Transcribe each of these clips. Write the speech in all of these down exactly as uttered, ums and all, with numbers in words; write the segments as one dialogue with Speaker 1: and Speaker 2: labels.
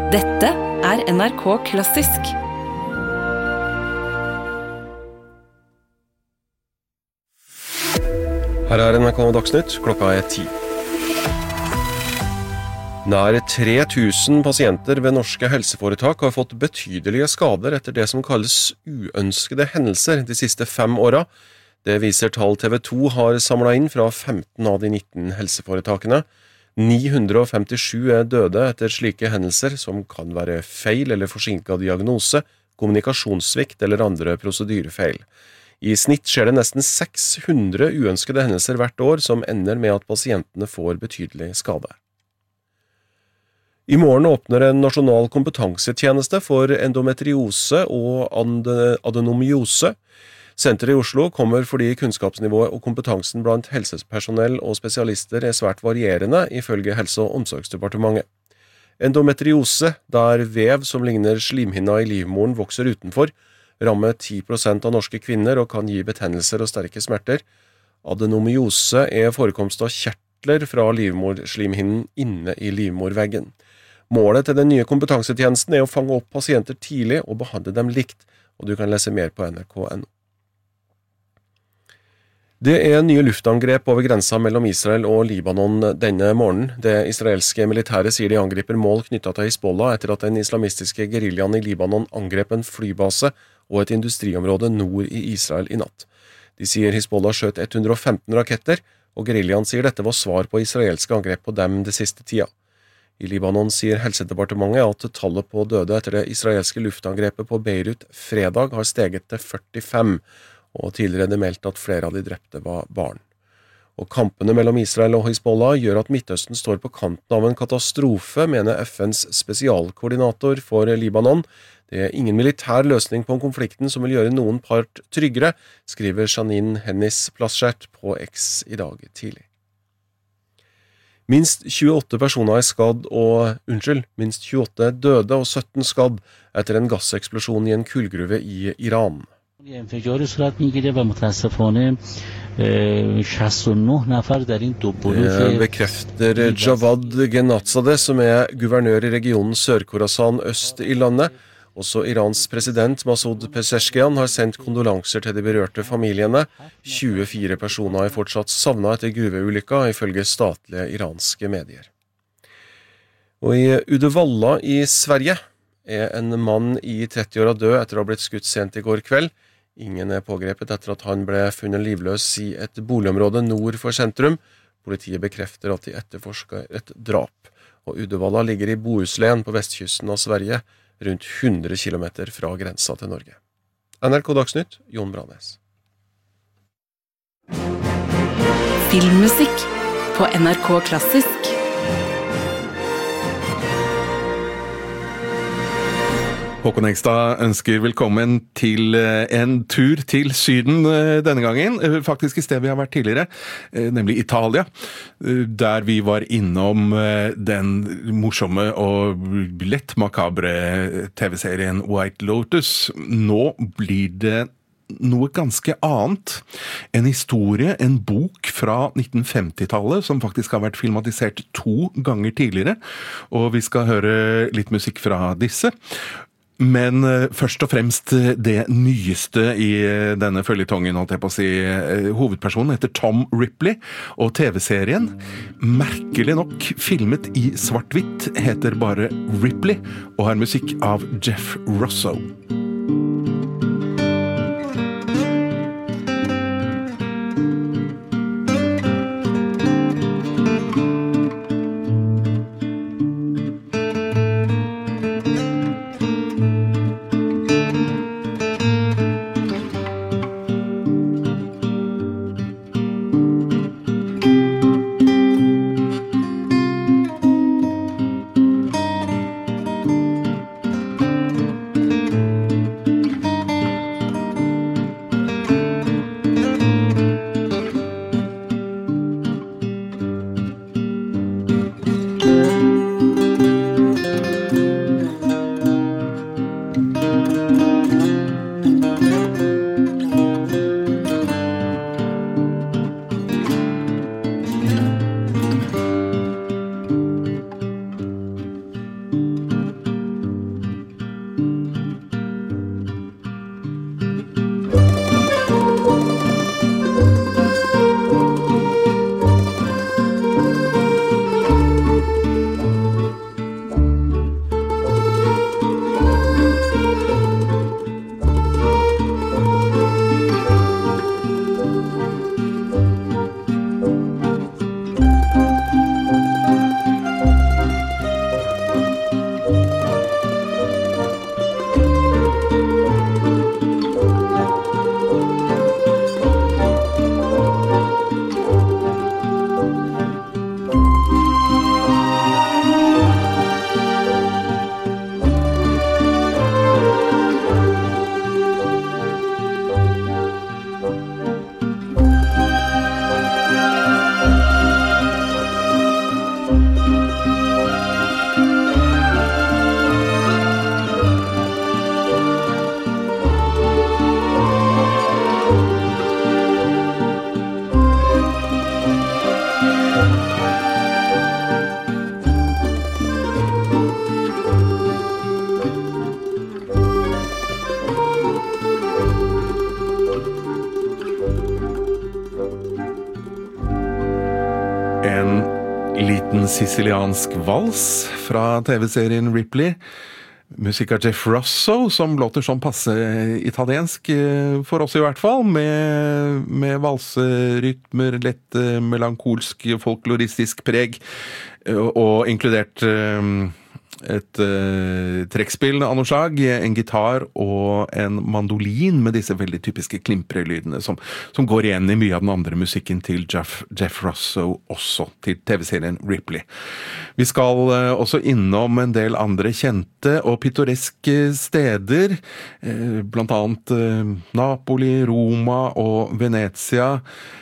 Speaker 1: Dette er N R K Klassisk.
Speaker 2: Her er N R K Dagsnytt, klokka er ti. Nær tre tusen pasienter ved norske helseforetak har fått betydelige skader etter det som kalles uønskede hendelser de siste fem åra. Det viser tall T V to har samlet inn fra femten av de nitten helseforetakene. ni hundre femtisju er døde etter slike hendelser, som kan være feil eller forsinket diagnose, kommunikasjonssvikt eller andre prosedyrefeil. I snitt skjer det nesten seks hundre uønskede hendelser hvert år som ender med at pasientene får betydelig skade. I morgen åpner en nasjonal kompetansetjeneste for endometriose og adenomyose. Senteret i Oslo kommer fordi kunnskapsnivået og kompetansen blant helsepersonell og spesialister er svært varierende, ifølge Helse- og omsorgsdepartementet. Endometriose, der vev som ligner slimhinna i livmoren vokser utenfor, rammer ti prosent av norske kvinner og kan gi betennelser og sterke smerter. Adenomyose er forekomst av kjertler fra livmorslimhinnen inne i livmorveggen. Målet til den nye kompetansetjenesten er å fange opp pasienter tidlig og behandle dem likt, og du kan lese mer på N R K punktum N O. Det er nye luftangrep over grensa mellom Israel og Libanon denne morgenen. Det israelske militæret sier de angriper mål knyttet til Hizbollah etter at den islamistiske geriljaen i Libanon angrep en flybase og et industriområde nord i Israel i natt. De sier Hizbollah skjøt ett hundre og femten raketter, og geriljaen sier dette var svar på israelske angrep på dem det siste tida. I Libanon sier helsedepartementet at tallet på døde etter det israelske luftangrepet på Beirut fredag har steget til førtifem, og tidligere er det meldt at flere av de drepte var barn. Og kampene mellom Israel og Hizbollah gjør at Midtøsten står på kanten av en katastrofe, mener F N's spesialkoordinator for Libanon. Det er ingen militær løsning på konflikten som vil gjøre noen part tryggere, skriver Janine Hennis-Plaschert på X i dag tidlig. Minst tjueåtte personer er skadd og, unnskyld, minst tjueåtte er døde og sytten skadd etter en gasseksplosjon i en kullgruve i Iran.
Speaker 3: انفجار صورت میگیره و متاسفانه شصت و نه نفر در این دو بلوک
Speaker 2: Det bekrefter Javad Genatzadeh, som er guvernør i regionen Sør-Khorasan øst i landet. Også Irans president Masoud Pezeshkian har sendt kondolanser til de berørte familiene. tjuefire personer er fortsatt savnet etter gruveulykka, ifølge statlige iranske medier. Og i Uddevalla i Sverige er en mann i tretti-åra død etter å ha blitt skutt sent i går kveld. Ingen er pågrepet etter at han ble funnet livløs i et boligområde nord for sentrum. Politiet bekrefter at de etterforsker et drap. Og Uddevalla ligger i Bohuslän på vestkysten av Sverige, rundt hundre kilometer fra grensa til Norge. N R K Dagsnytt, Jon Branes.
Speaker 1: Filmmusikk på N R K Klassisk.
Speaker 4: Håkon Engstad ønsker velkommen til en tur til Syden denne gangen, faktisk i stedet vi har vært tidligere, nemlig Italia, der vi var innom den morsomme og lett makabre T V-serien White Lotus. Nå blir det noe ganske annet. En historie, en bok fra nitten femti-tallet, som faktisk har vært filmatisert to ganger tidligere, og vi skal høre litt musikk fra disse. Men først og fremst det nyeste i denne føljetongen, holdt jeg på å si. Hovedpersonen heter Tom Ripley, og T V-serien, merkelig nok filmet i svart-hvitt, heter bare Ripley, og har musikk av Jeff Russo. siciliansk vals fra T V-serien Ripley. Musikk av Jeff Russo, som låter sånn passe italiensk, for oss i hvert fall, med, med valserytmer, lett melankolsk, folkloristisk preg, og, og inkludert et uh, trekkspill av noe slag, en gitar og en mandolin med disse veldig typiske klimprelydene som, som går igjen i mye av den andre musikken til Jeff, Jeff Russo også, til T V-serien Ripley. Vi skal uh, også innom en del andre kjente og pittoreske steder, uh, blant annet uh, Napoli, Roma og Venezia,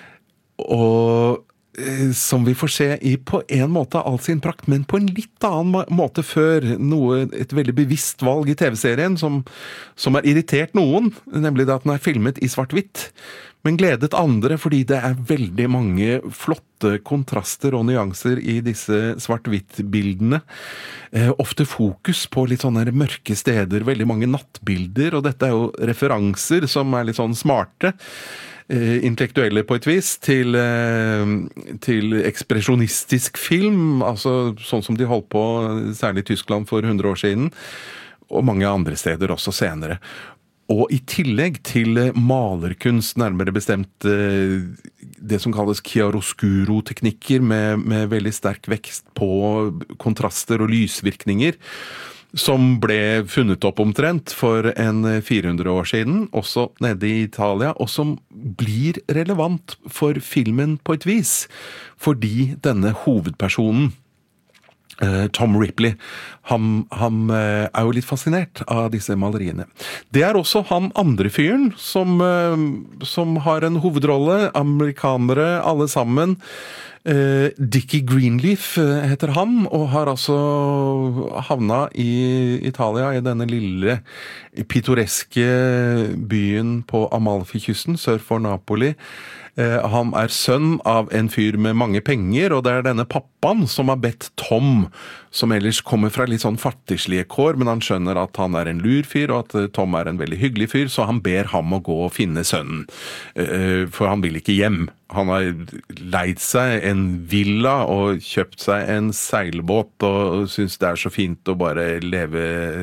Speaker 4: og som vi får se i på en måte all sin prakt, men på en litt annen måte før, noe, et veldig bevisst valg i T V-serien som, som har irritert noen, nemlig det at den er filmet i svart-hvitt, men gledet andre fordi det er veldig mange flotte kontraster og nyanser i disse svart-hvitt-bildene. Eh, ofte fokus på litt sånne mørke steder, veldig mange nattbilder, og dette er jo referanser som er litt sånn smarte, intellektuelle på et vis, til, til ekspresjonistisk film, altså sånn som de holdt på særlig i Tyskland for hundre år siden, og mange andre steder også senere. Og i tillegg til malerkunst, nærmere bestemt det som kalles chiaroscuro-teknikker, med, med veldig sterk vekst på kontraster og lysvirkninger, som ble funnet opp omtrent for en fire hundre år siden, også nede i Italia, og som blir relevant for filmen på et vis, fordi denne hovedpersonen, Tom Ripley, han, han er jo litt fascinert av disse maleriene. Det er også han andre fyren som, som har en hovedrolle, amerikanere alle sammen. Uh, Dickie Greenleaf heter han, og har altså havna i Italia, i denne lille pittoreske byen på Amalfi-kysten, sør for Napoli. Uh, han er sønn av en fyr med mange penger, og det er denne pappaen som har bedt Tom, som ellers kommer fra litt sånn fattigslige kår, men han skjønner at han er en lur fyr, og at Tom er en veldig hyggelig fyr, så han ber ham å gå og finne sønnen, uh, for han vil ikke hjem. Han har leid seg en villa og kjøpt seg en seilbåt og synes det er så fint å bare leve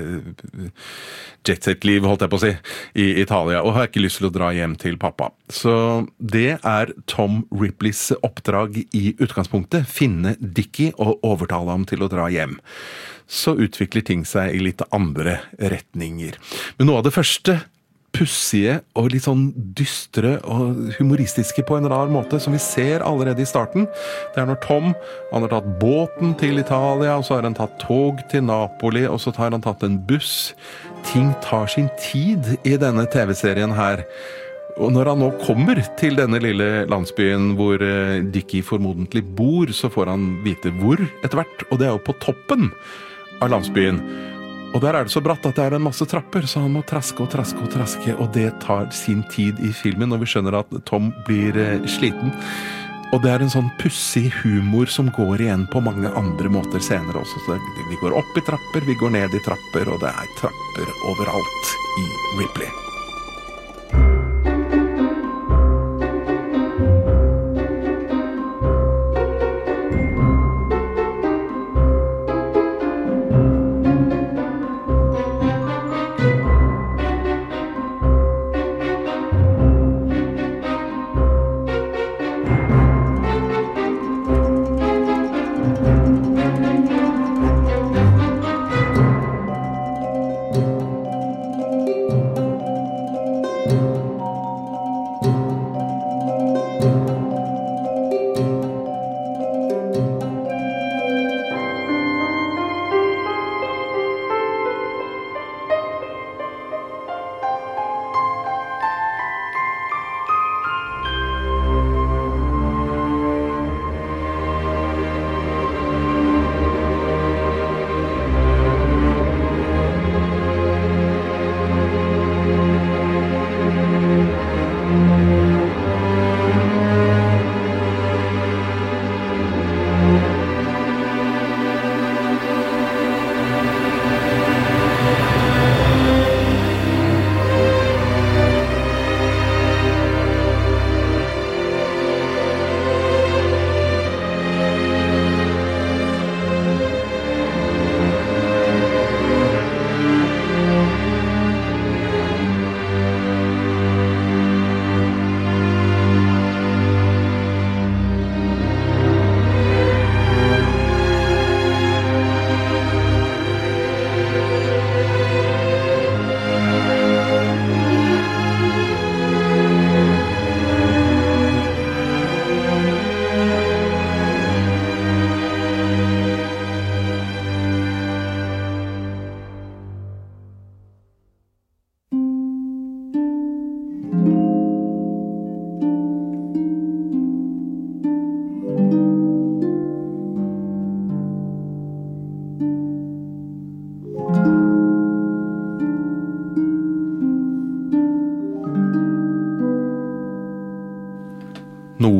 Speaker 4: jetset-liv, holdt jeg på å si, i Italia, og har ikke lyst til å dra hjem til pappa. Så det er Tom Ripleys oppdrag i utgangspunktet, finne Dickie og overtale ham til å dra hjem. Så utvikler ting seg i litt andre retninger. Men noe av det første pussige og litt sånn dystre og humoristiske på en rar måte, som vi ser allerede i starten. Det er når Tom, han har tatt båten til Italia, og så har han tatt tog til Napoli, og så har han tatt en buss. Ting tar sin tid i denne T V-serien her. Og når han nå kommer til denne lille landsbyen hvor Dickie formodentlig bor, så får han vite hvor etter hvert, og det er jo på toppen av landsbyen. Og der er det så bratt at det er en masse trapper, så han må traske og traske og traske, og det tar sin tid i filmen, og vi skjønner at Tom blir sliten. Og det er en sånn pussig humor som går igjen på mange andre måter senere også. Så vi går opp i trapper, vi går ned i trapper, og det er trapper overalt i Ripley.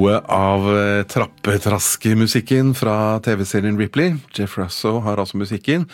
Speaker 4: Noe av trappetraskemusikken fra T V-serien Ripley. Jeff Russo har altså musikken.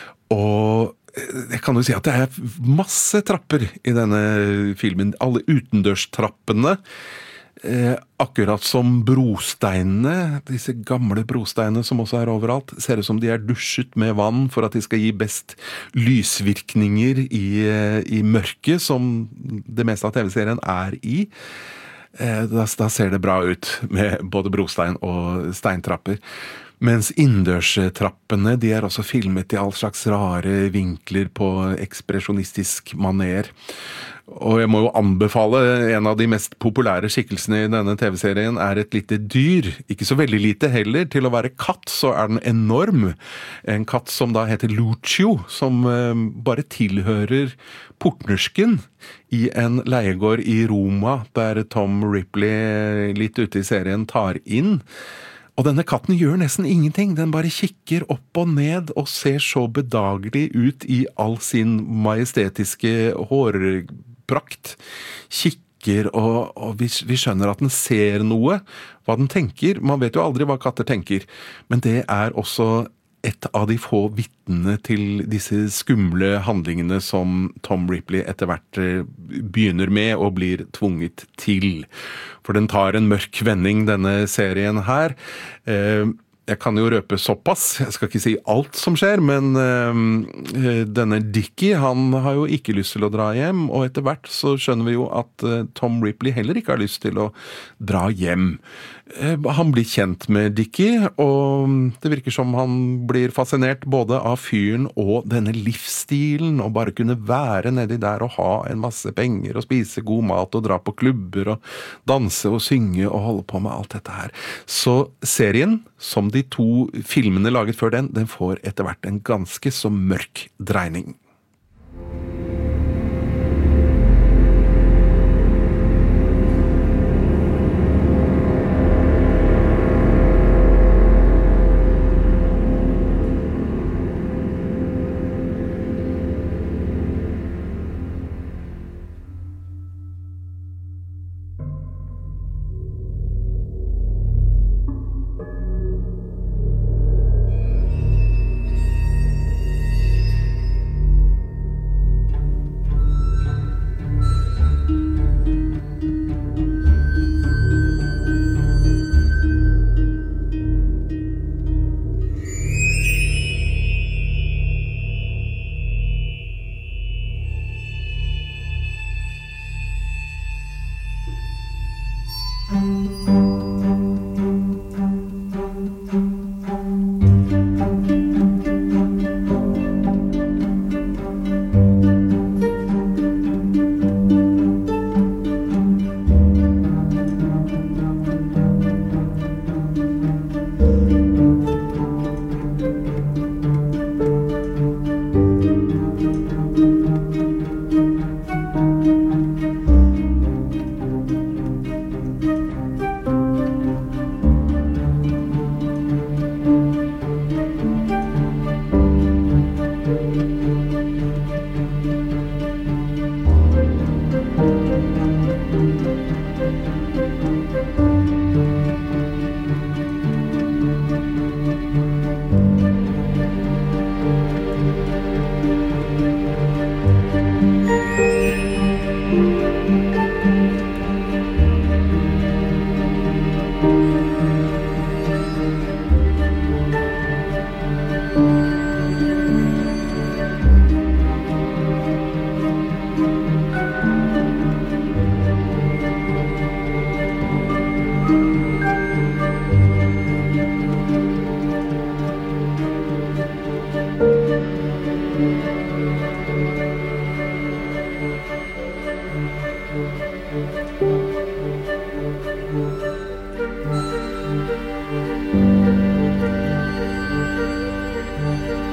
Speaker 4: Og jeg kan jo si at det er masse trapper i denne filmen. Alle utendørstrappene. Eh, akkurat som brosteinene, disse gamle brosteinene som også er overalt, ser ut som de er dusjet med vann for at de skal gi best lysvirkninger i, i mørket, som det meste av T V-serien er i. Eh, da, da ser det bra ut med både brostein og steintrapper. Mens innendørstrappene, de er også filmet i all slags rare vinkler på ekspresjonistisk maner. Og jeg må jo anbefale, en av de mest populære skikkelsene i denne T V-serien er et lite dyr, ikke så veldig lite heller, til å være katt så er den enorm. En katt som da heter Lucio, som bare tilhører portnersken i en leiegård i Roma, der Tom Ripley litt ute i serien tar inn. Og denne katten gjør nesten ingenting, den bare kikker opp og ned og ser så bedagelig ut i all sin majestetiske hårprakt. Kikker, og, og vi, vi skjønner at den ser noe, hva den tenker. Man vet jo aldri hva katter tenker, men det er også et av de få vittnene til disse skumle handlingene som Tom Ripley etter hvert begynner med og blir tvunget til. For den tar en mørk vending, denne serien her. Jeg kan jo røpe såpass, jeg skal ikke si alt som skjer, men denne Dickie, han har jo ikke lyst til å dra hjem, og etter hvert så skjønner vi jo at Tom Ripley heller ikke har lyst til å dra hjem. Han blir kjent med Dickie, og det virker som han blir fascinert både av fyren og denne livsstilen, og bare kunne være nedi der og ha en masse penger, og spise god mat, og dra på klubber, og danse og synge, og holde på med alt dette her. Så serien, som de to filmene laget før den, den får etter hvert en ganske så mørk dreining.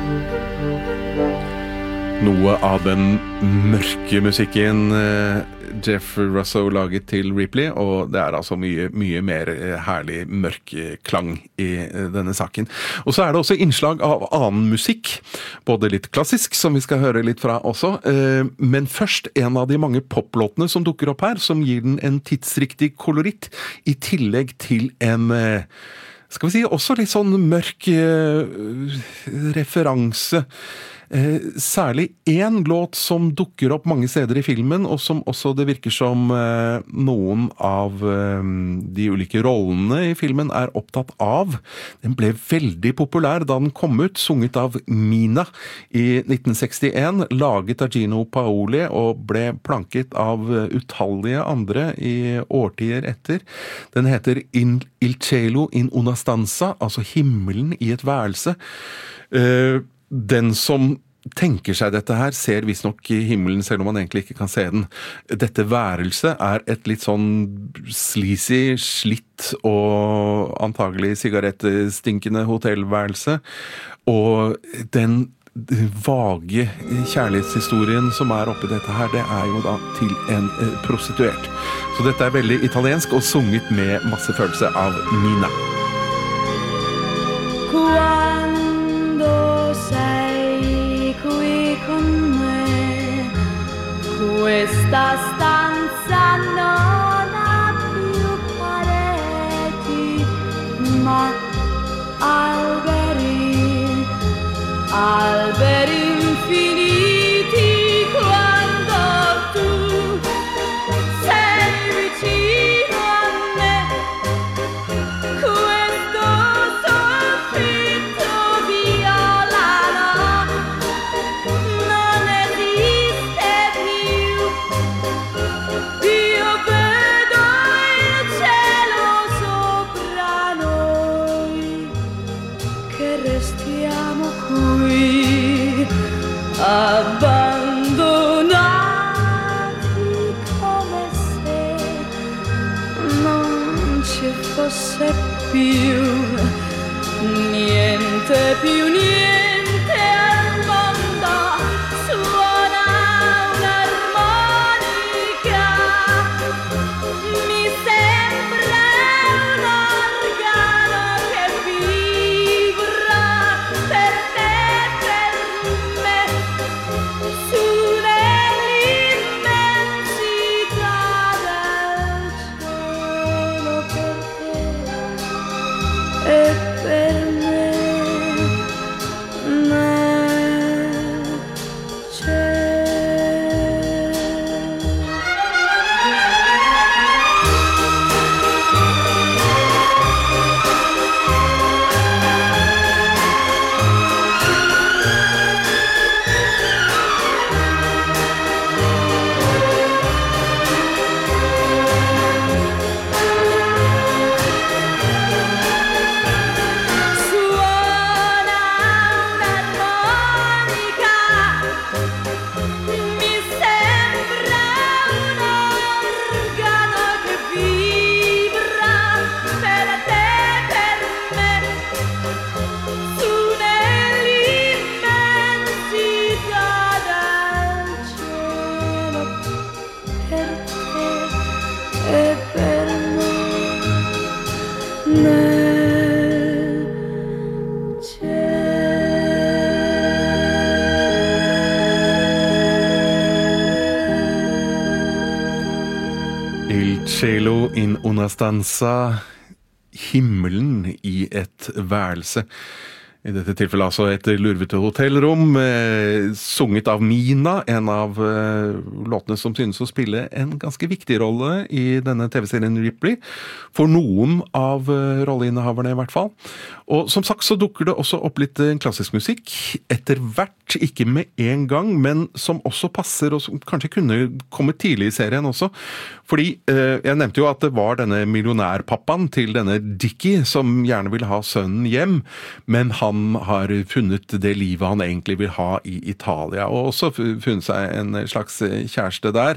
Speaker 4: Noe av den mørke musikken Jeff Russo laget til Ripley, og det er altså mye, mye mer herlig mørk klang i denne saken. Og så er det også innslag av annen musikk, både litt klassisk, som vi skal høre litt fra også, men først en av de mange poplåtene som dukker opp her, som gir den en tidsriktig koloritt, i tillegg til en, skal vi si, også litt sånn mørk referanse. Eh, særlig en låt som dukker opp mange steder i filmen, og som også det virker som eh, noen av eh, de ulike rollene i filmen er opptatt av. Den ble veldig populær da den kom ut, sunget av Mina i nitten sekstien, laget av Gino Paoli og ble planket av utallige andre i årtier etter. Den heter In Il Cielo in una stanza, altså himmelen i et værelse. Eh, Den som tenker seg dette her, ser visstnok himmelen, selv om man egentlig ikke kan se den. Dette værelse er et litt sånn sleazy, slitt og antagelig sigarettstinkende hotellværelse. Og den vage kjærlighetshistorien som er oppi dette her, det er jo da til en prostituert. Så dette er veldig italiensk og sunget med masse følelse av Mina.
Speaker 5: Sei qui con me, questa stanza non ha più pareti, ma alberi, alberi infiniti. Quando tu sei vicino a me, questo soffitto abbandonati come se non ci fosse più niente, più niente al mondo. Suona un'armonica, mi sembra un organo che vibra per te.
Speaker 4: Cielo in una stanza, himmelen i et værelse. I dette tilfellet altså et lurvete hotellrom, eh, sunget av Mina, en av eh, låtene som synes å spille en ganske viktig rolle i denne tv-serien Ripley, for noen av eh, rolleinnehaverne i hvert fall. Og som sagt så dukker det også opp litt eh, klassisk musikk, etter hvert, ikke med en gang, men som også passer, og som kanskje kunne komme tidlig i serien også, fordi eh, jeg nevnte jo at det var denne millionærpappaen til denne Dickie som gjerne ville ha sønnen hjem, men han Han har funnet det livet han egentlig vil ha i Italia, og også funnet seg en slags kjæreste der.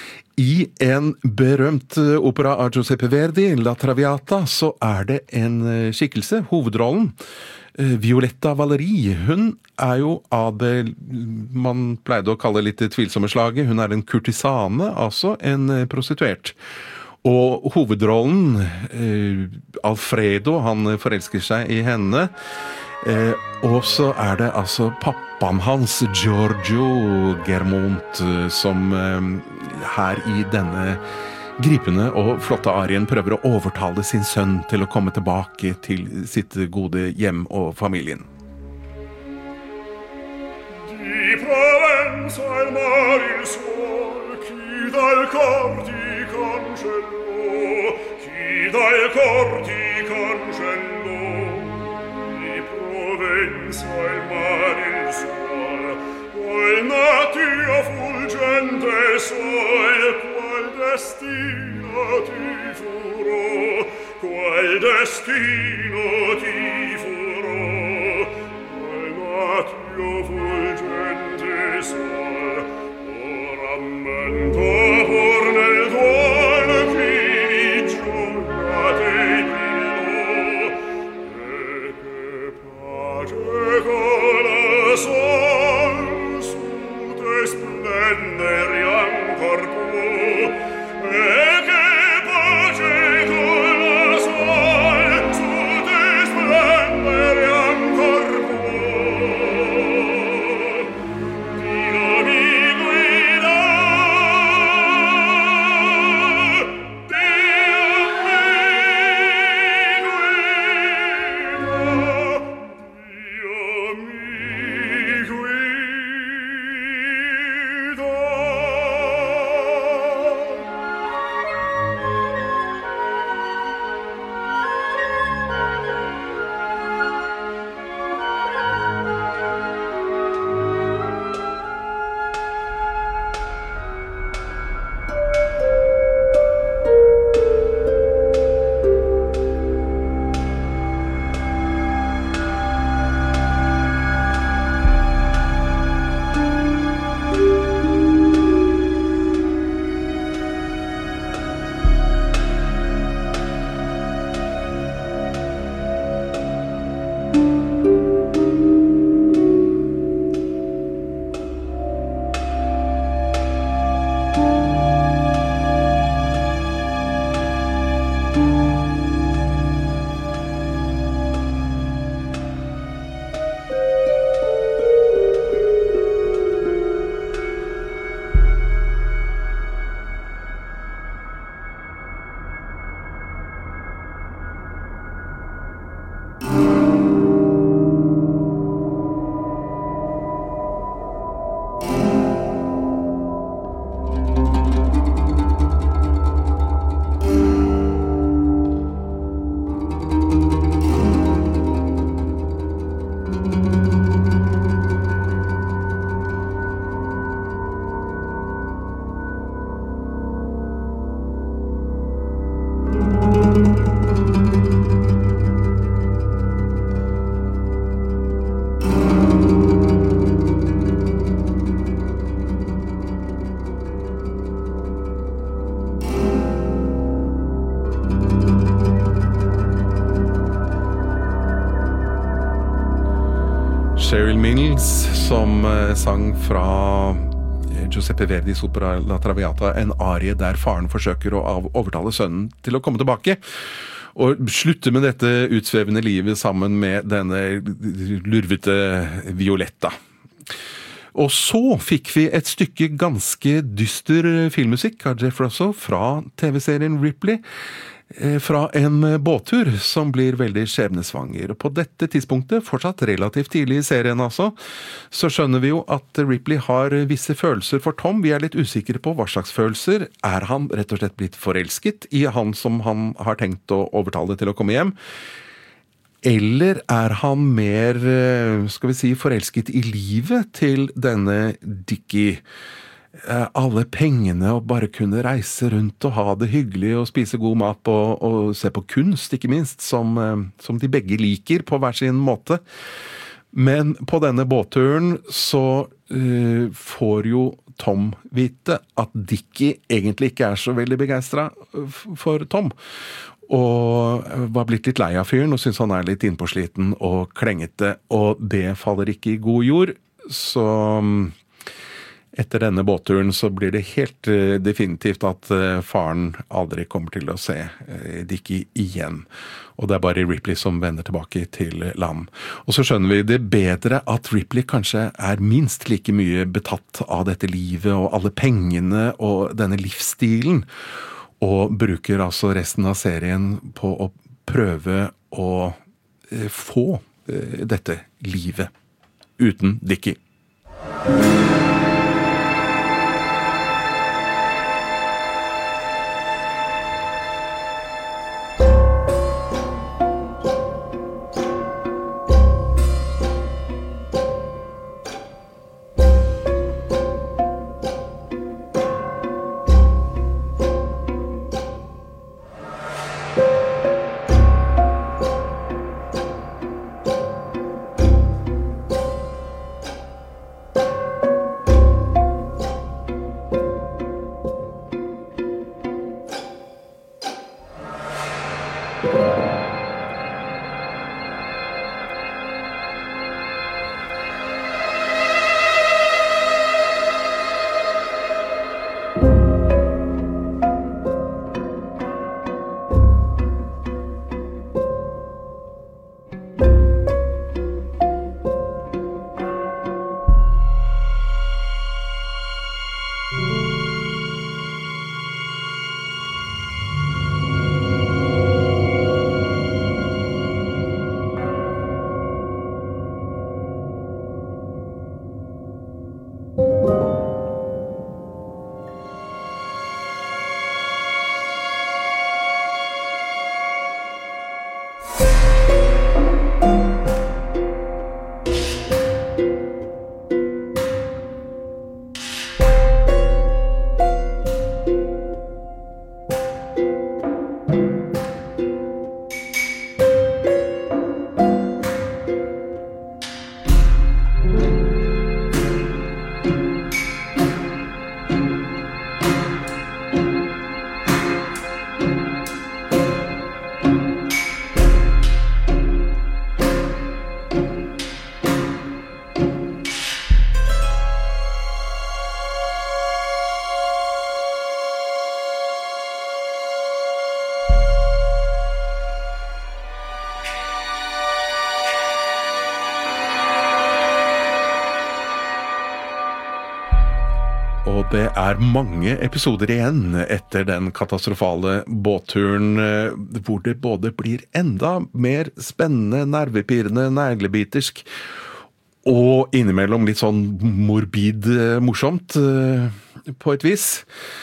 Speaker 4: I en berømt opera av Giuseppe Verdi, La Traviata, så er det en skikkelse, hovedrollen, Violetta Valéry, hun er jo av det man pleide å kalle litt tvilsomme slaget. Hun er en kurtisane, altså en prostituert. Og hovedrollen, Alfredo, han forelsker seg i henne. Og så er det altså pappaen hans, Giorgio Germont, som her i denne gripende og flotte arien prøver å overtale sin sønn til å komme tilbake til sitt gode hjem og familien.
Speaker 6: Di Provenza il mar il suol, chi dal cor ti cancellò, chi dal cor ti cancellò. Di Provenza il mar il suol, qual natia fulgente sol, qual destino ti furò, qual destino ti furò, qual natio fulgente sol, o rammento por nel duolo chi giornate brillò, e che pace con la sol su te splendere ancor può, e che pace con la sol su te splendere ancor può. Dio mi guida, Dio mi guida, Dio mi guida.
Speaker 4: Cheryl Mills som eh, sang fra Giuseppe Verdis opera La Traviata, en arie der faren forsøker å av- overtale sønnen til å komme tilbake og slutte med dette utsvevende livet sammen med denne lurvete Violetta. Og så fikk vi et stykke ganske dyster filmmusikk av Jeff Russo fra T V-serien Ripley, fra en båttur som blir veldig skjebnesvanger. Og på dette tidspunktet, fortsatt relativt tidlig i serien altså, så skjønner vi jo at Ripley har visse følelser for Tom. Vi er litt usikre på hva slags følelser. Er han rett og slett blitt forelsket i han som han har tenkt å overtale til å komme hjem? Eller er han mer, skal vi si, forelsket i livet til denne Dickie? Alle pengene og bare kunne reise rundt og ha det hyggelig og spise god mat og, og se på kunst, ikke minst, som, som de begge liker på hver sin måte. Men på denne båtturen så uh, får jo Tom vite at Dickie egentlig ikke er så veldig begeistret for Tom. og var blitt litt lei av fyren, og synes han er litt innpåsliten og klengete, og det faller ikke i god jord, så etter denne båtturen så blir det helt uh, definitivt at uh, faren aldri kommer til å se uh, Dickie igjen. Og det er bare Ripley som vender tilbake til land. Og så skjønner vi det bedre at Ripley kanskje er minst like mye betatt av dette livet og alle pengene og denne livsstilen, og bruker altså resten av serien på å prøve å uh, få uh, dette livet uten Dickie. Og det er mange episoder igjen etter den katastrofale båtturen, hvor det både blir enda mer spennende, nervepirrende, neglebitersk, og innimellom litt sånn morbid morsomt på et vis.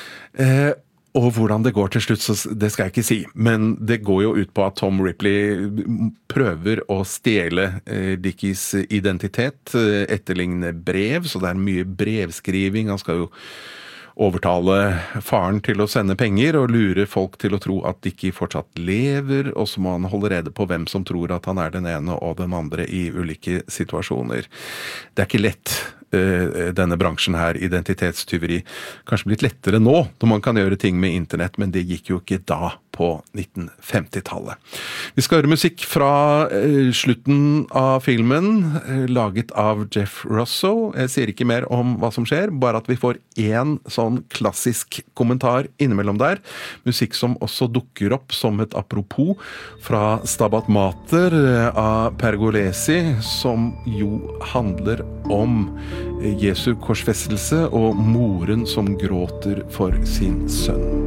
Speaker 4: Og hvordan det går til slutt, så det skal jeg ikke si. Men det går jo ut på at Tom Ripley prøver å stjele eh, Dickies identitet, eh, etterligne brev, så det er mye brevskriving. Han skal jo overtale faren til å sende penger og lure folk til å tro at Dickie fortsatt lever, og så må han holde rede på hvem som tror at han er den ene og den andre i ulike situasjoner. Det er ikke lett. Denne bransjen her, identitetstyveri, kanskje blitt lettere nå, når man kan gjøre ting med internett, men det gikk jo ikke da på nitten femti-tallet. Vi skal høre musikk fra eh, slutten av filmen, eh, laget av Jeff Russo. Jeg sier ikke mer om hva som skjer, bare at vi får en sånn klassisk kommentar innimellom der. Musikk som også dukker opp som et apropos fra Stabat Mater av Pergolesi, som jo handler om Jesu korsfestelse og moren som gråter for sin sønn.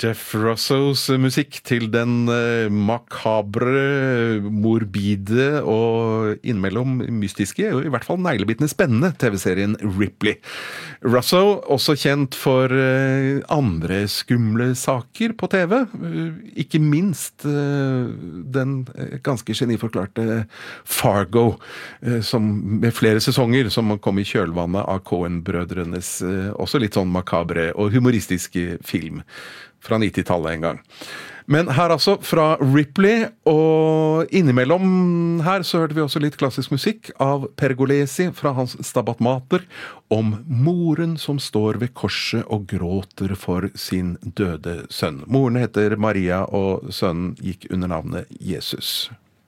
Speaker 4: Jeff Russos musikk til den makabre, morbide og innimellom mystiske, og i hvert fall neglebitende spennende T V-serien Ripley. Russo, også kjent for andre skumle saker på T V, ikke minst den ganske geniforklarte Fargo, som med flere sesonger som kom i kjølvannet av Coen-brødrenes også litt sånn makabre og humoristiske film fra nittitallet en gang. Men her altså fra Ripley, og innimellom her så hørte vi også litt klassisk musikk av Pergolesi fra hans Stabat Mater om moren som står ved korset og gråter for sin døde sønn. Moren heter Maria, og sønnen gikk under navnet Jesus.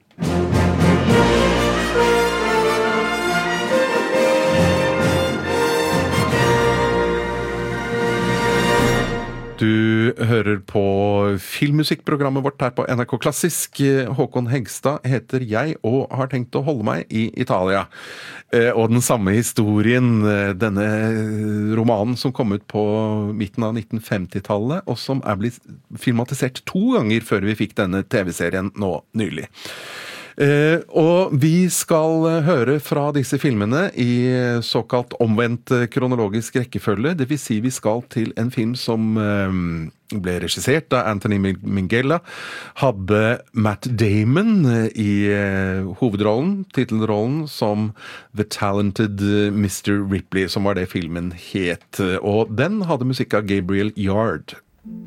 Speaker 4: Du hører på filmmusikkprogrammet vårt her på N R K Klassisk. Håkon Hegstad heter jeg og har tenkt å holde meg i Italia. Og den samme historien, denne romanen som kom ut på midten av nitten femti-tallet, og som er blitt filmatisert to ganger før vi fikk denne T V-serien nå nylig. Eh, og vi skal høre fra disse filmene i såkalt omvendt kronologisk rekkefølge, det vil si vi skal til en film som eh, ble regissert av Anthony Minghella, hadde Matt Damon i eh, hovedrollen, titelrollen som The Talented mister Ripley, som var det filmen het, og den hadde musikk av Gabriel Yard.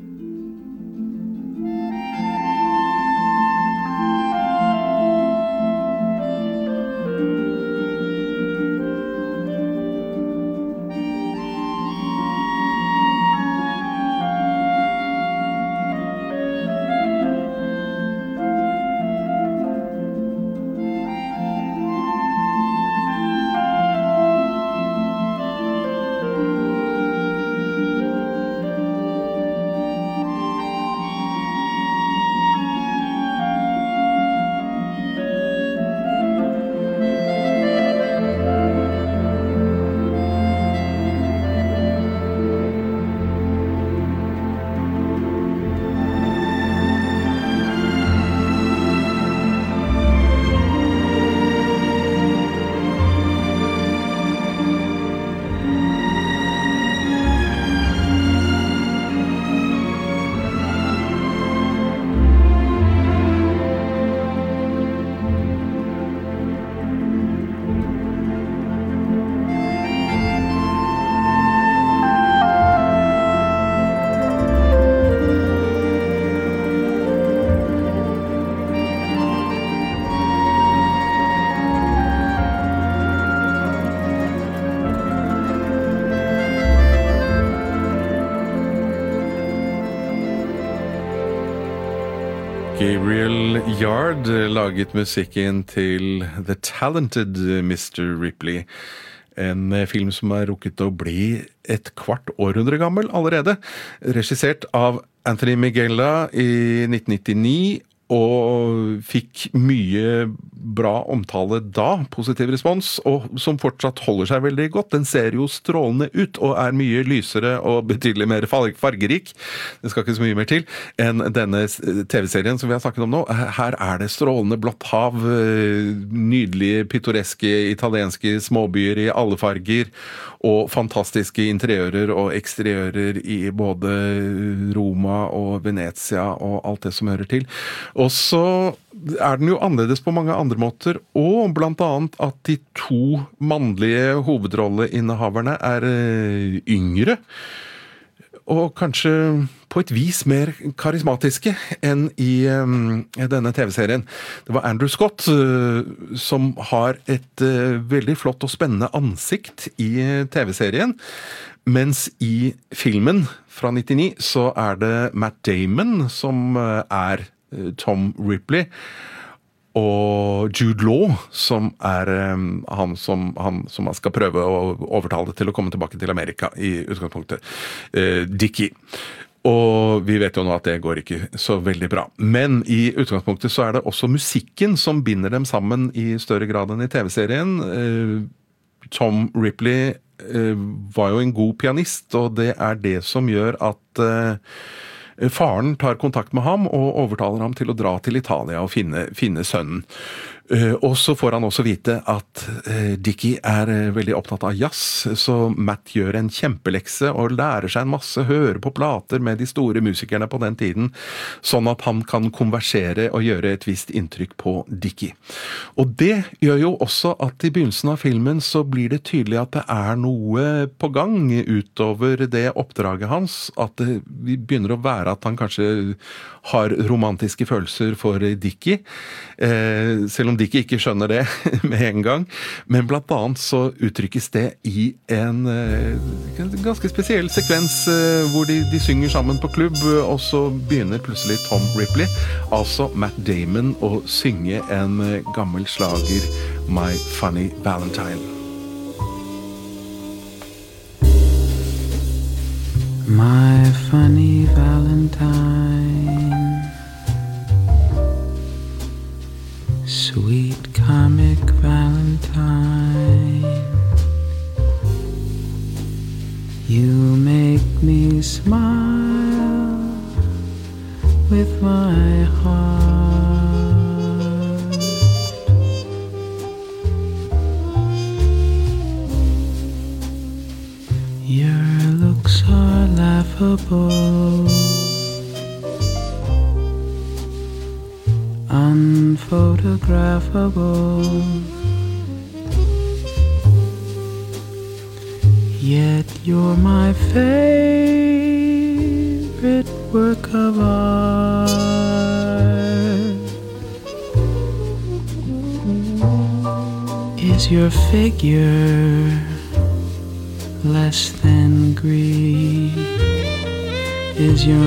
Speaker 4: Gabriel Yard laget musikken til The Talented mister Ripley. En film som er rukket å bli et kvart århundre gammel allerede. Regissert av Anthony Minghella i nitten nittini, og fikk mye bra omtale da, positiv respons, og som fortsatt holder seg veldig godt. Den ser jo strålende ut, og er mye lysere og betydelig mer fargerik, det skal ikke så mye mer til, enn denne T V-serien som vi har snakket om nå. Her er det strålende blått hav, nydelige, pittoreske italienske småbyer i alle farger, og fantastiske interiører og eksteriører i både Roma og Venezia og alt det som hører til. Og så er den jo annerledes på mange andre måter, og blant annet at de to mannlige hovedrolleinnehaverne er yngre, og kanskje på et vis mer karismatiske enn i um, denne T V-serien. Det var Andrew Scott uh, som har et uh, veldig flott og spennende ansikt i T V-serien, mens i filmen fra nittini så er det Matt Damon som uh, er uh, Tom Ripley, og Jude Law som er um, han, som, han som skal prøve å overtale til å komme tilbake til Amerika i utgangspunktet, uh, Dickie. Og vi vet jo nå at det går ikke så veldig bra. Men i utgangspunktet så er det også musikken som binder dem sammen i større grad enn i T V-serien. Uh, Tom Ripley uh, var jo en god pianist, og det er det som gjør at uh, Faren tar kontakt med ham og overtaler ham til å dra til Italia og finne, finne sønnen. Og så får han også vite at Dickie er veldig opptatt av jazz, så Matt gjør en kjempelekse og lærer seg en masse, hører på plater med de store musikerne på den tiden, sånn at han kan konversere og gjøre et visst inntrykk på Dickie. Og det gjør jo også at i begynnelsen av filmen så blir det tydelig at det er noe på gang utover det oppdraget hans, at det begynner å være at han kanskje har romantiske følelser for Dickie, eh, selv om Dickie ikke skjønner det med en gang, men blant annet så uttrykkes det i en eh, ganske spesiell sekvens eh, hvor de, de synger sammen på klubb, og så begynner plutselig Tom Ripley, altså Matt Damon, å synge en eh, gammel slager, My Funny Valentine.
Speaker 7: My funny Valentine, sweet comic Valentine, you make me smile with my heart. Your looks are laughable, unphotographable, yet you're my favorite work of art. Is your figure less than Greek? Is your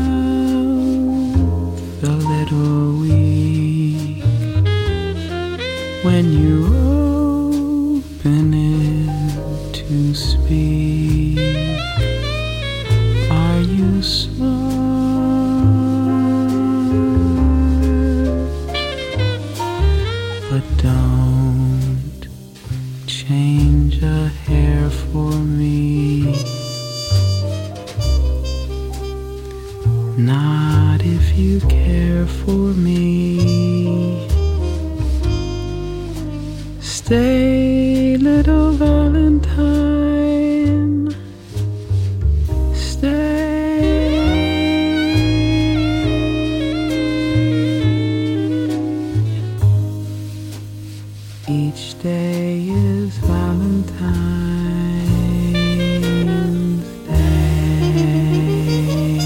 Speaker 7: mouth a little weak when you open it to speak? Are you smart? But don't change a hair for me, not if you care for me. Stay, little Valentine, stay. Each day is Valentine's Day.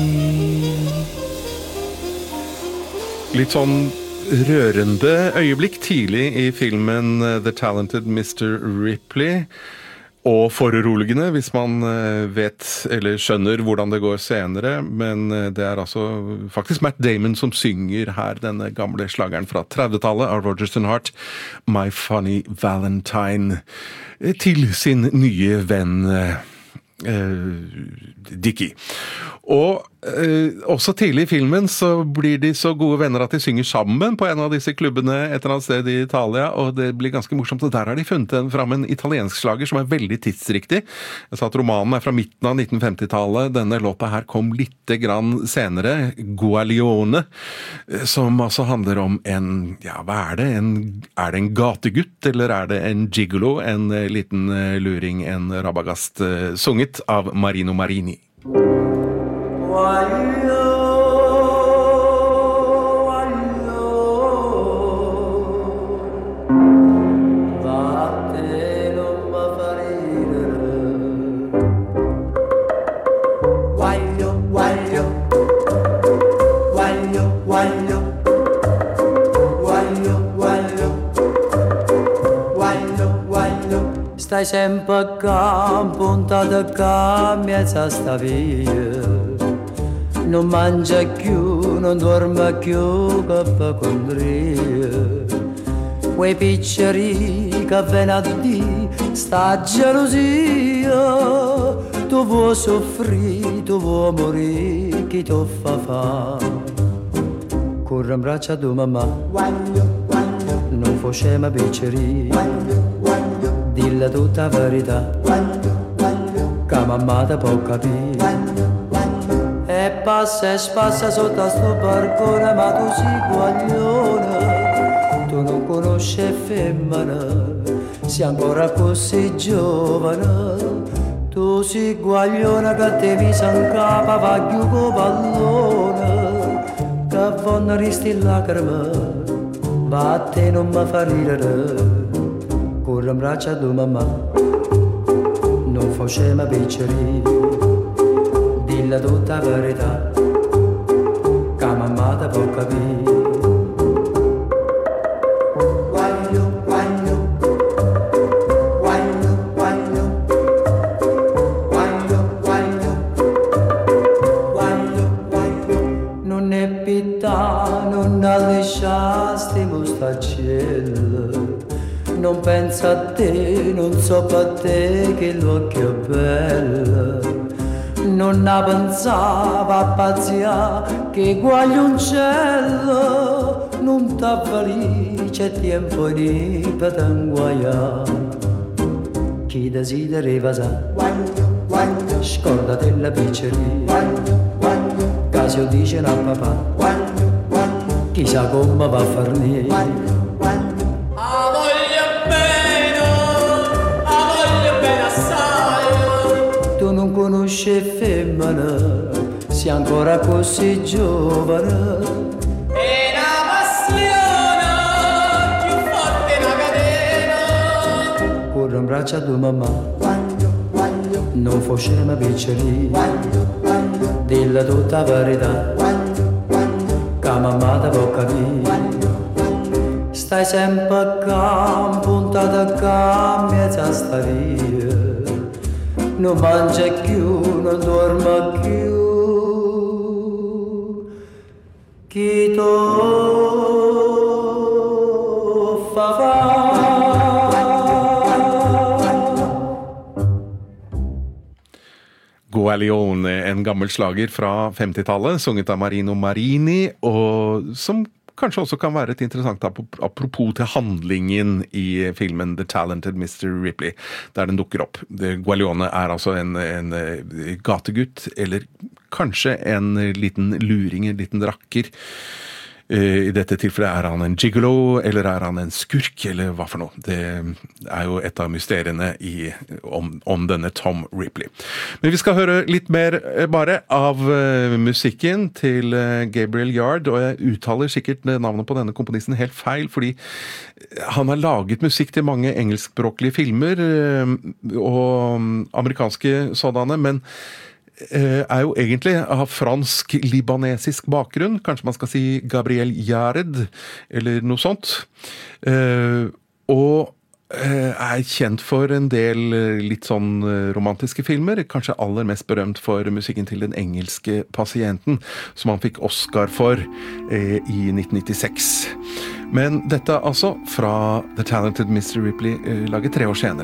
Speaker 4: Litt sånn rørende øyeblikk tidlig i filmen The Talented mister Ripley, og foruroligende hvis man vet eller skjønner hvordan det går senere, men det er altså faktisk Matt Damon som synger her denne gamle slageren fra trettitallet av Rodgers and Hart, My Funny Valentine, til sin nye venn eh, Dickie. Og eh, også tidlig i filmen så blir de så gode venner at de synger sammen på en av disse klubbene et eller annet sted i Italia, og det blir ganske morsomt, og der har de funnet en, fram en italiensk slager som er veldig tidsriktig. Jeg sa at romanen er fra midten av nitten femti-tallet, denne låta her kom litt grann senere, Guaglione, som altså handler om en, ja, hva er det? En, er det en gategutt, eller er det en gigolo, en liten luring, en rabagast, sunget av Marino Marini.
Speaker 8: Waglio, waglio, vatte non mi fa ridere. Waglio, waglio, waglio, waglio, waglio, waglio, waglio, waglio. Stai sempre qua, puntata qua, mezza sta via. Non mangia più, non dorme più, che fa condria. Quei picceri che venerdì sta gelosia. Tu vuoi soffrire, tu vuoi morire, chi ti fa fa? Corre in braccia a tua mamma, non facciamo picceri, dilla tutta la verità, che mamma ti può capire. E passa e spassa sotto a sto barcone, ma tu sei guaglione, tu non conosci femmina, sei ancora così giovane. Tu sei guaglione che te mi san capa, va più con pallone, che vanno risti lacrime, ma a te non mi fa ridere, corre in braccia a tua mamma, non facciamo picceri, dilla tutta la verità, che mamma te può capire. Guaglio, guaglio, guaglio, guaglio, guaglio, guaglio, guaglio, guaglio. Non è pietà, non allisciasti mostaccello, non pensa a te, non so per te che l'occhio è bello. Non ne pensava a pazzia che guaglioncello non t'avvalì, c'è tempo di per t'inguaiare. Chi desidera sa, guaglio, guaglio, scordate la pizzeria, guaglio, guaglio, caso dice a papà, guaglio, guaglio, chissà come va a farne, guaglio, guaglio.
Speaker 5: A voglio bene, a voglio bene assai.
Speaker 8: Tu non conosci femmina, sei ancora così giovane.
Speaker 5: E la passione più forte una catena.
Speaker 8: Corre in braccia a tua mamma, guaglio, guaglio, non facciamo picceri, guaglio, guaglio, dilla tutta la verità, guaglio, guaglio, che mamma te può capire, guaglio, guaglio. Stai sempre a campo, puntata a campo, mezza sta via, non mangia più, non dorme più. Chi to fa fa?
Speaker 4: Guaglione, en gammel slager fra femtitallet, sunget av Marino Marini, og som kanskje også kan være et interessant apropos til handlingen i filmen The Talented mister Ripley, der den dukker opp. Guaglione er altså en, en gategutt, eller kanskje en liten luring, en liten rakker. I dette tilfellet er han en gigolo, eller er han en skurk, eller hva for noe. Det er jo et av mysteriene i, om, om denne Tom Ripley. Men vi skal høre litt mer bare av uh, musikken til uh, Gabriel Yard, og jeg uttaler sikkert navnet på denne komponisten helt feil, fordi han har laget musikk til mange engelskspråklige filmer, uh, og amerikanske sådanne, men er jo egentlig av fransk-libanesisk bakgrunn, kanskje man skal si Gabriel Yared, eller noe sånt, og er kjent for en del litt sånn romantiske filmer, kanskje aller mest berømt for musikken til Den engelske pasienten, som han fikk Oscar for i nitten nittiseks. Men dette altså fra The Talented mister Ripley, laget tre år senere.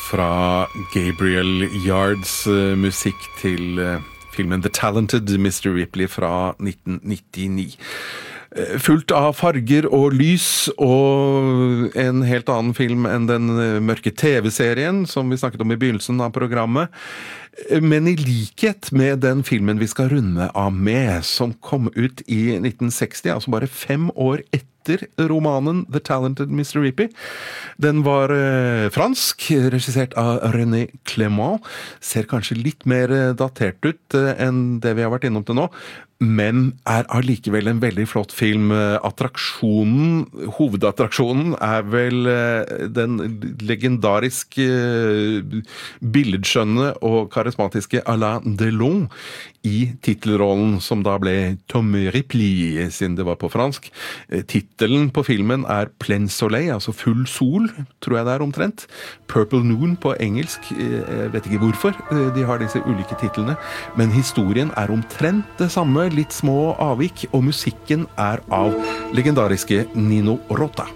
Speaker 4: Fra Gabriel Yards uh, musikk til uh, filmen The Talented mister Ripley fra nitten nittini. Uh, fullt av farger og lys, og en helt annen film enn den uh, mørke T V-serien som vi snakket om i begynnelsen av programmet. Men i likhet med den filmen vi skal runde av med, som kom ut i nitten seksti, altså bare fem år etter romanen The Talented mister Ripley. Den var eh, fransk, regissert av René Clément, ser kanskje litt mer datert ut eh, enn det vi har vært innom til nå, men er allikevel en veldig flott film. Attraksjonen, hovedattraksjonen er vel eh, den legendariske eh, billedskjønne og karismatiske Alain Delon i titelrollen, som da ble Tom Ripley, siden det var på fransk. Titelen på filmen er Plein Soleil, altså full sol, tror jeg det er omtrent. Purple Noon på engelsk, jeg vet ikke hvorfor de har disse ulike titlene, men historien er omtrent det samme, litt små avvik, og musikken er av legendariske Nino Rota.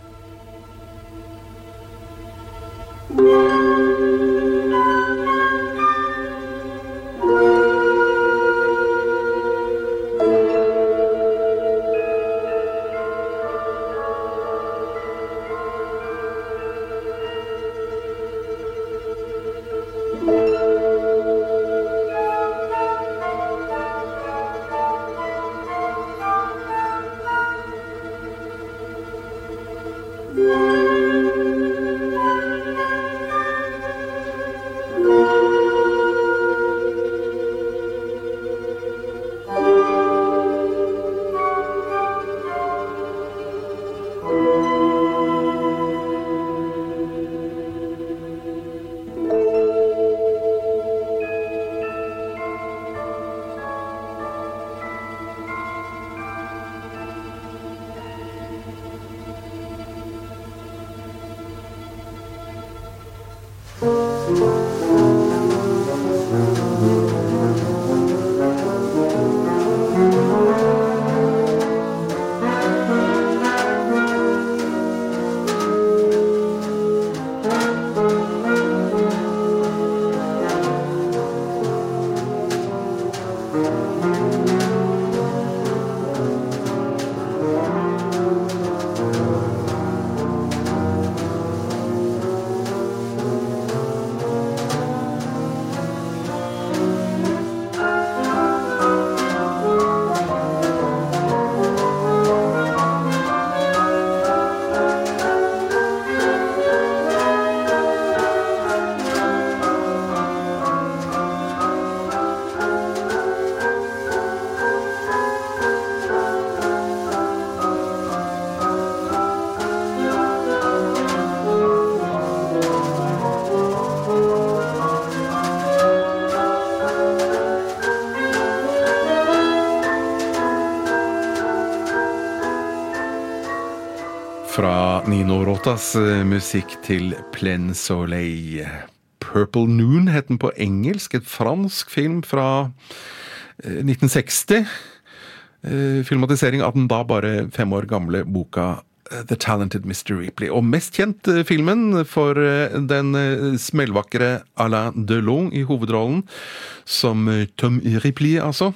Speaker 4: Fra Nino Rotas musikk til Plein Soleil. Purple Noon het den på engelsk, et fransk film fra nitten seksti. Filmatisering av den da bare fem år gamle boka The Talented mister Ripley. Og mest kjent filmen for den smellvakre Alain Delon i hovedrollen, som Tom Ripley altså.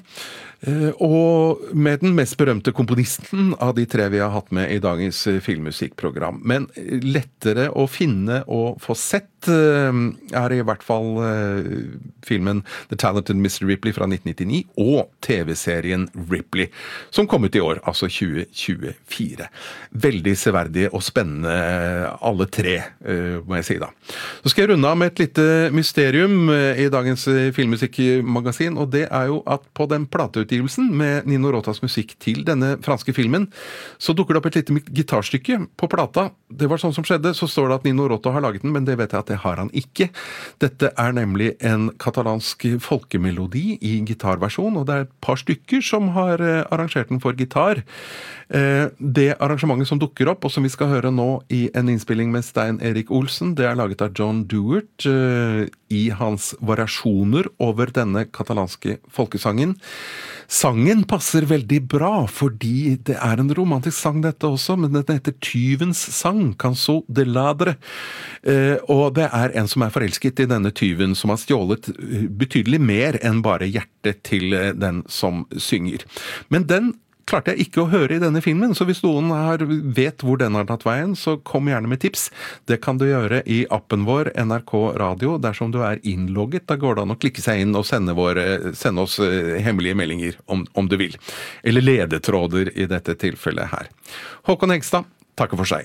Speaker 4: Og med den mest berømte komponisten av de tre vi har hatt med i dagens filmmusikkprogram. Men lettere å finne og få sett er i hvert fall filmen The Talented mister Ripley fra nitten nittini og T V-serien Ripley, som kom ut i år, altså tjue tjuefire. Veldig severdige og spennende alle tre, må jeg si da. Så skal jeg runde av med et lite mysterium i dagens filmmusikkmagasin, og det er jo at på den plateutgivelsen med Nino Rotas musikk til denne franske filmen, så dukker det opp et lite gitarstykke på plata. Det var sånn som skjedde, så står det at Nino Rota har laget den, men det vet jeg at det har han ikke. Dette er nemlig en katalansk folkemelodi i gitarversjon, og det er et par stykker som har arrangert den for gitar. Det arrangementet som dukker opp, og som vi skal høre nå i en innspilling med Stein Erik Olsen, det er laget av John Dewart i hans variasjoner over denne katalanske folkesangen. Sangen passer veldig bra, fordi det er en romantisk sang dette også, men den heter Tyvens sang, Cançó de Ladre. Eh, og det er en som er forelsket i denne tyven, som har stjålet betydelig mer enn bare hjertet til den som synger. Men den klarte jeg ikke å høre i denne filmen, så hvis noen har, vet hvor den har tatt veien, så kom gjerne med tips. Det kan du gjøre i appen vår, N R K Radio, dersom du er innlogget. Da går det an å klikke seg inn og sende, vår, sende oss hemmelige meldinger, om, om du vil. Eller ledetråder i dette tilfellet her. Håkon Hegstad, takker for seg.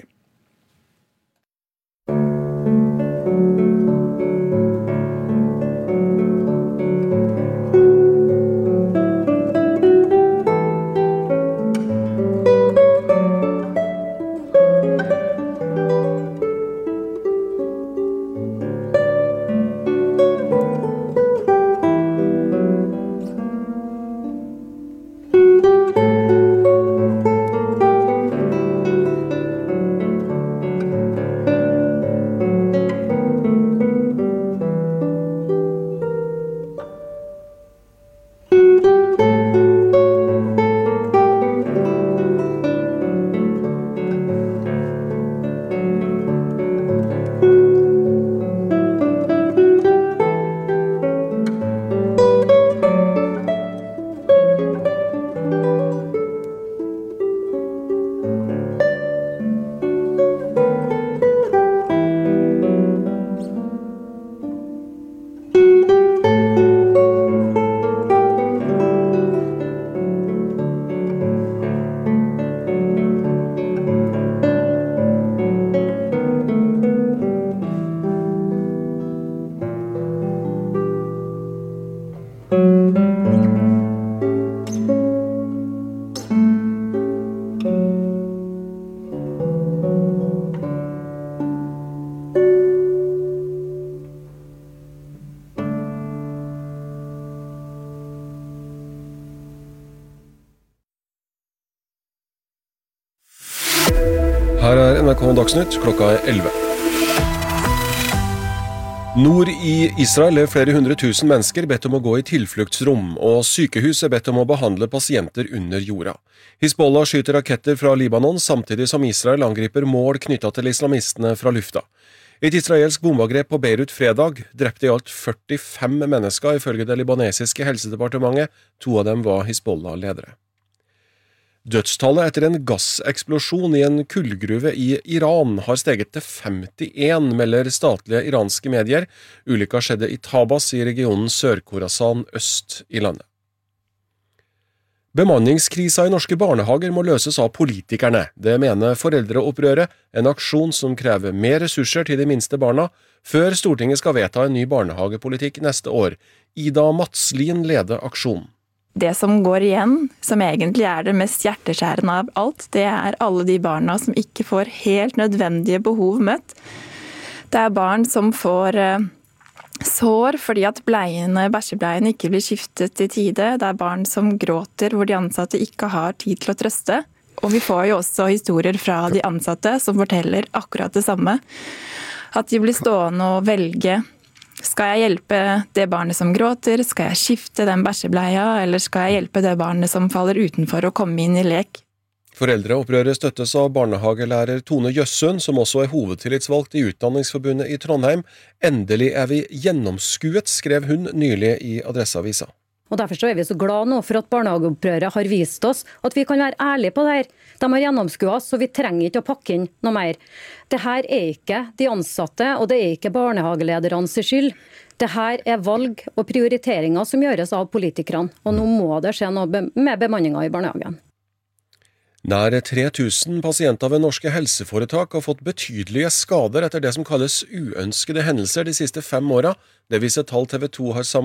Speaker 2: Her er N R K Dagsnytt, klokka er elleve. Nord i Israel er flere hundre tusen mennesker bedt om å gå i tilfluktsrom, og sykehus er bedt om å behandle pasienter under jorda. Hizbollah skyter raketter fra Libanon, samtidig som Israel angriper mål knyttet til islamistene fra lufta. Et israelsk bombeangrep på Beirut fredag drepte i alt førtifem mennesker, ifølge det libanesiske helsedepartementet. To av dem var Hizbollah-ledere. Dødstallet etter en gasseksplosjon i en kullgruve i Iran har steget til femtien, melder statlige iranske medier. Ulykka skjedde i Tabas i regionen Sør-Khorasan øst i landet. Bemanningskrisa i norske barnehager må løses av politikerne. Det mener foreldreopprøret, en aksjon som krever mer ressurser til de minste barna, før Stortinget skal vedta en ny barnehagepolitikk neste år. Ida Matslin leder aksjonen.
Speaker 9: Det som går igjen, som egentlig er det mest hjerteskjærende av alt, det er alle de barna som ikke får helt nødvendige behov møtt. Det er barn som får uh, sår fordi at bleiene, bæsjebleiene ikke blir skiftet i tide. Det er barn som gråter hvor de ansatte ikke har tid til å trøste. Og vi får jo også historier fra de ansatte som forteller akkurat det samme. At de blir stående og velge. Skal jeg hjelpe det barnet som gråter? Skal jeg skifte den bæsjebleia? Eller skal jeg hjelpe det barnet som faller utenfor å komme inn i lek?
Speaker 2: Foreldreopprøret støttes av barnehagelærer Tone Jøssund, som også er hovedtillitsvalgt i Utdanningsforbundet i Trondheim. Endelig er vi gjennomskuet, skrev hun nylig i Adresseavisa.
Speaker 10: Og Derfor så er vi så glad nå for at barnehageopprøret har vist oss at vi kan være ærlige på det her. De har gjennomskuet oss, så vi trenger ikke å pakke inn noe mer. Det her er ikke de ansatte, og det er ikke barnehageledernes skyld. Det her er valg og prioriteringer som gjøres av politikerne, og nå må det skje noe med bemanningen i barnehagen.
Speaker 2: Nær tre tusen pasienter ved norske helseforetak har fått betydelige skader etter det som kalles uønskede hendelser de siste fem åra. Det viser tall T V to har samlet.